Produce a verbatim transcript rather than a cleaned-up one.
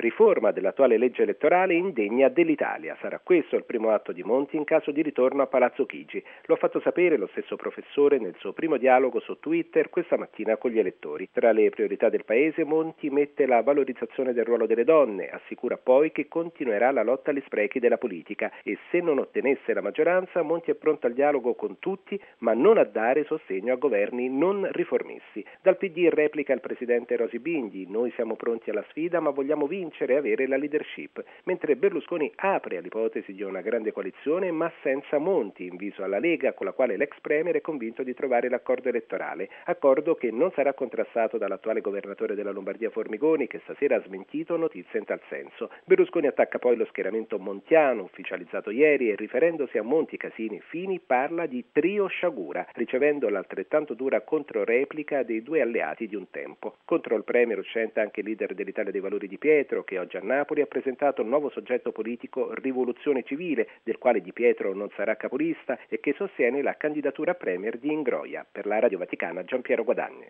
Riforma dell'attuale legge elettorale indegna dell'Italia. Sarà questo il primo atto di Monti in caso di ritorno a Palazzo Chigi. Lo ha fatto sapere lo stesso professore nel suo primo dialogo su Twitter questa mattina con gli elettori. Tra le priorità del Paese Monti mette la valorizzazione del ruolo delle donne, assicura poi che continuerà la lotta agli sprechi della politica e se non ottenesse la maggioranza Monti è pronto al dialogo con tutti, ma non a dare sostegno a governi non riformisti. Dal P D replica il presidente Rosy Bindi: noi siamo pronti alla sfida ma vogliamo vincere e avere la leadership, mentre Berlusconi apre all'ipotesi di una grande coalizione ma senza Monti, in viso alla Lega con la quale l'ex premier è convinto di trovare l'accordo elettorale, accordo che non sarà contrastato dall'attuale governatore della Lombardia Formigoni, che stasera ha smentito notizie in tal senso. Berlusconi attacca poi lo schieramento montiano ufficializzato ieri e riferendosi a Monti, Casini e Fini parla di trio sciagura, ricevendo l'altrettanto dura controreplica dei due alleati di un tempo. Contro il premier uscente anche il leader dell'Italia dei Valori Di Pietro, che oggi a Napoli ha presentato un nuovo soggetto politico, Rivoluzione Civile, del quale Di Pietro non sarà capolista e che sostiene la candidatura premier di Ingroia. Per la Radio Vaticana, Giampiero Guadagni.